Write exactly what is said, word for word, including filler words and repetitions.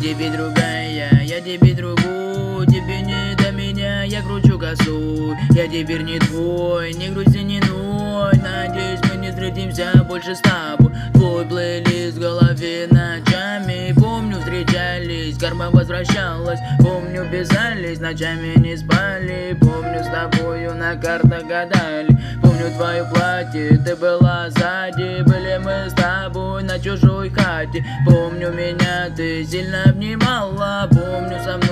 тебе другая, я тебе другую. Тебе не до меня, я кручу косу. Я теперь не твой, не грусти, не ной. Надеюсь, мы не встретимся больше с тобой. Твой плейлист в голове ночами. Помню, встречались, карма возвращалась. Помню, писались, ночами не спали. Помню, с тобою на картах гадали. Помню твое платье, ты была сзади. Были мы с тобой на чужой хате. Помню, меня ты сильно обнимала. Помню, со